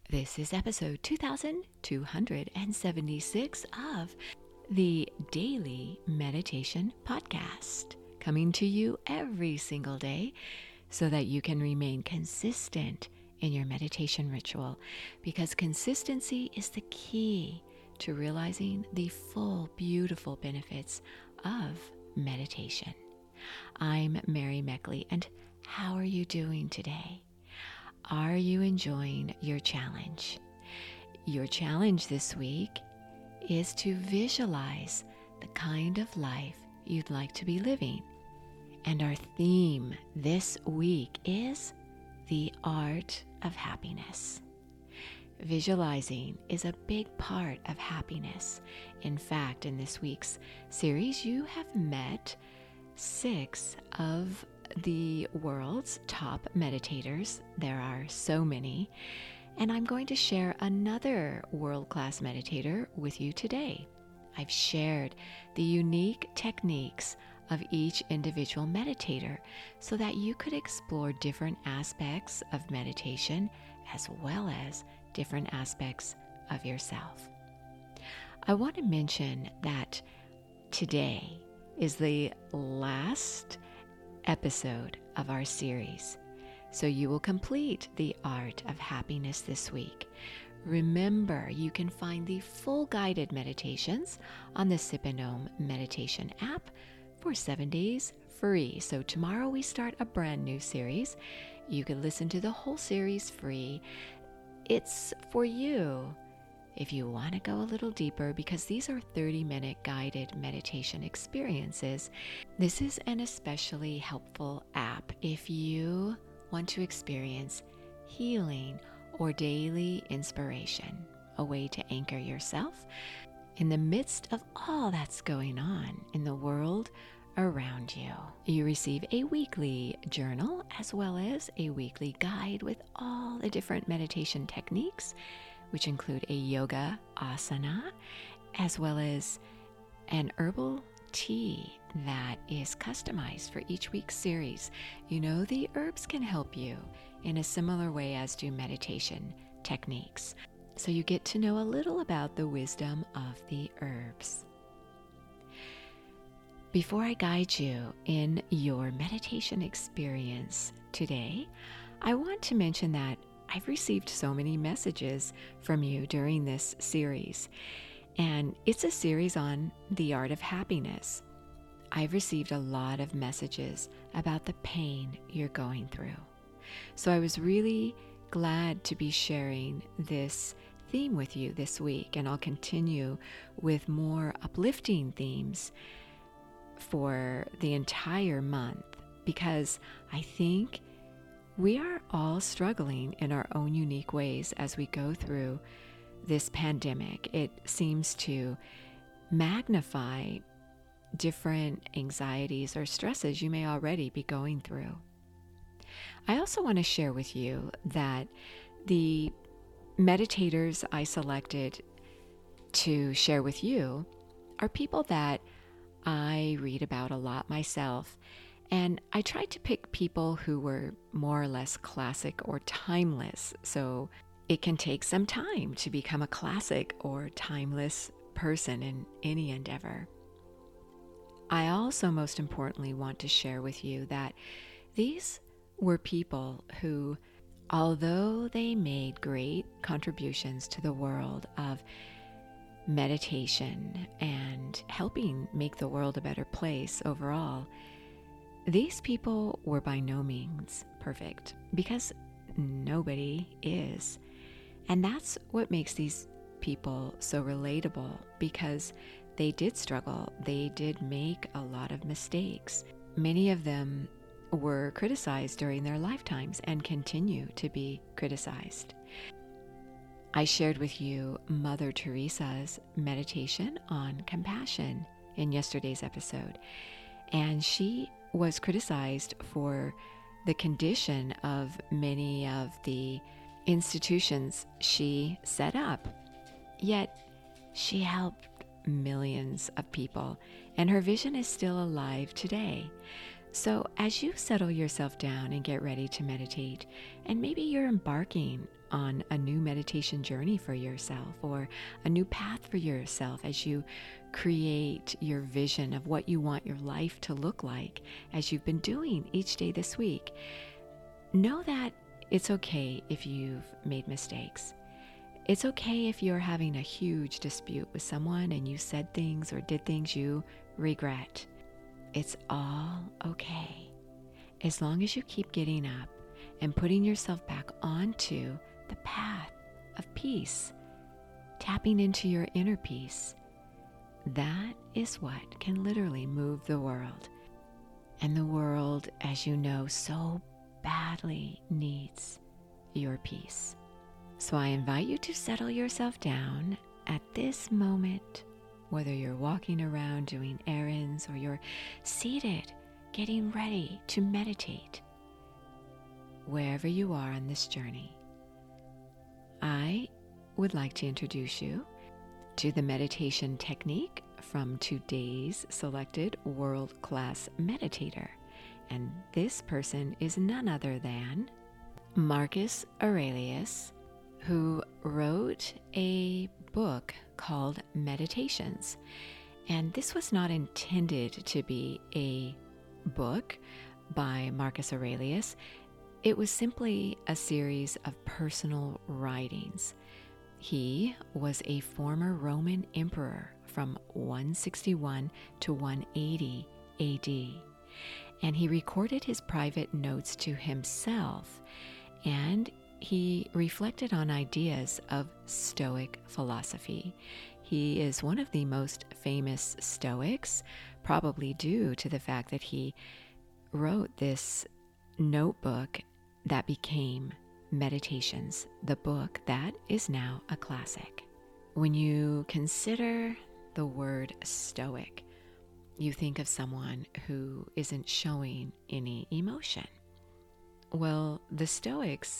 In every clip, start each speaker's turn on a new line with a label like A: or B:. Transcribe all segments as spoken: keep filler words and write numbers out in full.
A: This is episode two thousand two hundred seventy-six of the Daily Meditation Podcast, coming to you every single day so that you can remain consistent in your meditation ritual, because consistency is the key to realizing the full, beautiful benefits of meditation. I'm Mary Meckley, and how are you doing today? Are you enjoying your challenge? Your challenge this week is to visualize the kind of life you'd like to be living. And our theme this week is the art of happiness. Visualizing is a big part of happiness. In fact, in this week's series, you have met six of the world's top meditators. There are so many, and I'm going to share another world-class meditator with you today. I've shared the unique techniques of each individual meditator so that you could explore different aspects of meditation as well as different aspects of yourself. I want to mention that today is the last episode of our series, so you will complete the art of happiness this week. Remember, you can find the full guided meditations on the Sip and Om meditation app for seven days free. So tomorrow we start a brand new series. You can listen to the whole series free. It's for you if you want to go a little deeper, because these are thirty minute guided meditation experiences. This is an especially helpful app if you want to experience healing or daily inspiration, a way to anchor yourself in the midst of all that's going on in the world around you. You receive a weekly journal as well as a weekly guide with all the different meditation techniques, which include a yoga asana, as well as an herbal tea that is customized for each week's series. You know, the herbs can help you in a similar way as do meditation techniques. So you get to know a little about the wisdom of the herbs. Before I guide you in your meditation experience today, I want to mention that I've received so many messages from you during this series, and it's a series on the art of happiness. I've received a lot of messages about the pain you're going through. So I was really glad to be sharing this theme with you this week, and I'll continue with more uplifting themes for the entire month, because I think we are all struggling in our own unique ways as we go through this pandemic. It seems to magnify different anxieties or stresses you may already be going through. I also want to share with you that the meditators I selected to share with you are people that I read about a lot myself. And I tried to pick people who were more or less classic or timeless, so it can take some time to become a classic or timeless person in any endeavor. I also, most importantly, want to share with you that these were people who, although they made great contributions to the world of meditation and helping make the world a better place overall, these people were by no means perfect, because nobody is. And that's what makes these people so relatable, because they did struggle. They did make a lot of mistakes. Many of them were criticized during their lifetimes and continue to be criticized. I shared with you Mother Teresa's meditation on compassion in yesterday's episode, and she was criticized for the condition of many of the institutions she set up. Yet she helped millions of people, and her vision is still alive today. So, as you settle yourself down and get ready to meditate, and maybe you're embarking on a new meditation journey for yourself or a new path for yourself as you create your vision of what you want your life to look like as you've been doing each day this week, know that it's okay if you've made mistakes. It's okay if you're having a huge dispute with someone and you said things or did things you regret. It's all okay, as long as you keep getting up and putting yourself back onto the path of peace, tapping into your inner peace. That is what can literally move the world. And the world, as you know, so badly needs your peace. So I invite you to settle yourself down at this moment, whether you're walking around doing errands or you're seated getting ready to meditate. Wherever you are on this journey, I would like to introduce you to the meditation technique from today's selected world-class meditator. And this person is none other than Marcus Aurelius, who wrote a book called Meditations. And this was not intended to be a book by Marcus Aurelius. It was simply a series of personal writings. He was a former Roman emperor from one sixty-one to one eighty A D, and he recorded his private notes to himself, and he reflected on ideas of Stoic philosophy. He is one of the most famous Stoics, probably due to the fact that he wrote this notebook that became Meditations, the book that is now a classic. When you consider the word Stoic, you think of someone who isn't showing any emotion. Well, the Stoics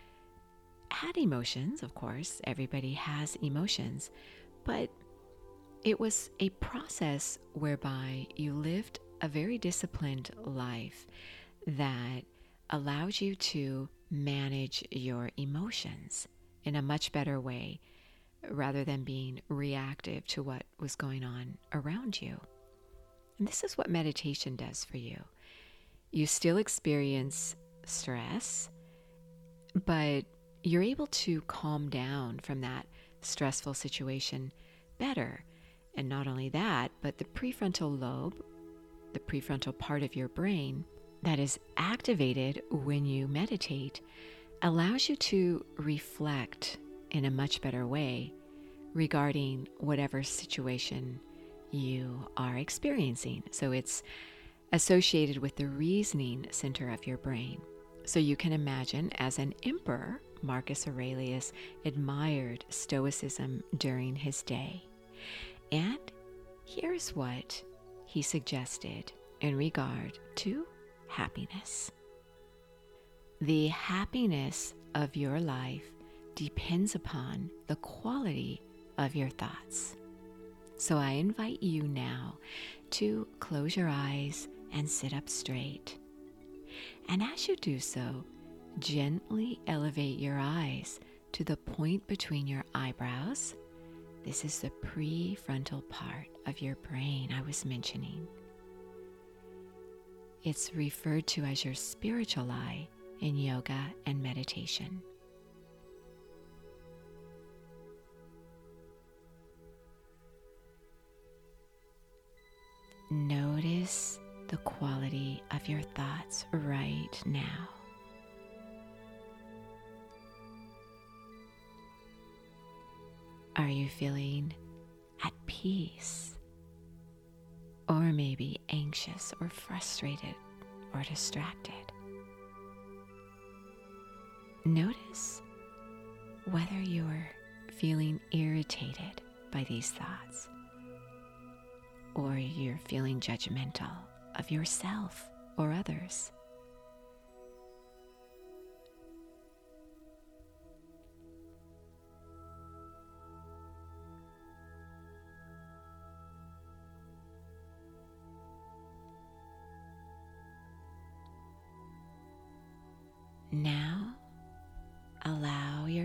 A: had emotions, of course. Everybody has emotions, but it was a process whereby you lived a very disciplined life that allows you to manage your emotions in a much better way rather than being reactive to what was going on around you. And this is what meditation does for you. You still experience stress, but you're able to calm down from that stressful situation better. And not only that, but the prefrontal lobe, the prefrontal part of your brain that is activated when you meditate, allows you to reflect in a much better way regarding whatever situation you are experiencing. So it's associated with the reasoning center of your brain. So you can imagine, as an emperor, Marcus Aurelius admired Stoicism during his day. And here's what he suggested in regard to happiness. The happiness of your life depends upon the quality of your thoughts. So I invite you now to close your eyes and sit up straight. And as you do so, gently elevate your eyes to the point between your eyebrows. This is the prefrontal part of your brain I was mentioning. It's referred to as your spiritual eye in yoga and meditation. Notice the quality of your thoughts right now. Are you feeling at peace? Or maybe anxious or frustrated or distracted? Notice whether you're feeling irritated by these thoughts, or you're feeling judgmental of yourself or others.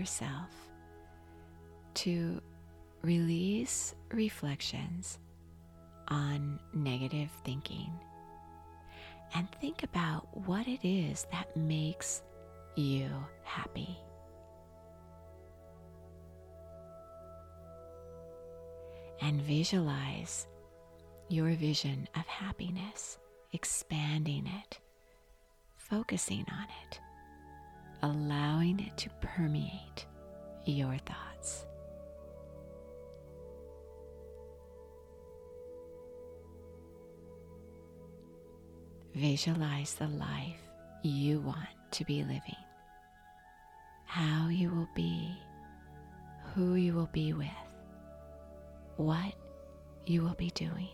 A: yourself to release reflections on negative thinking and think about what it is that makes you happy. And visualize your vision of happiness, expanding it, focusing on it, allowing it to permeate your thoughts. Visualize the life you want to be living, how you will be, who you will be with, what you will be doing,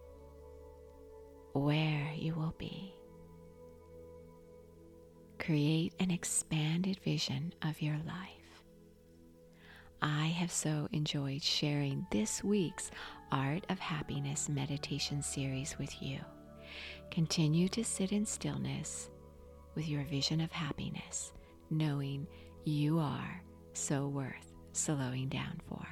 A: where you will be. Create an expanded vision of your life. I have so enjoyed sharing this week's Art of Happiness meditation series with you. Continue to sit in stillness with your vision of happiness, knowing you are so worth slowing down for.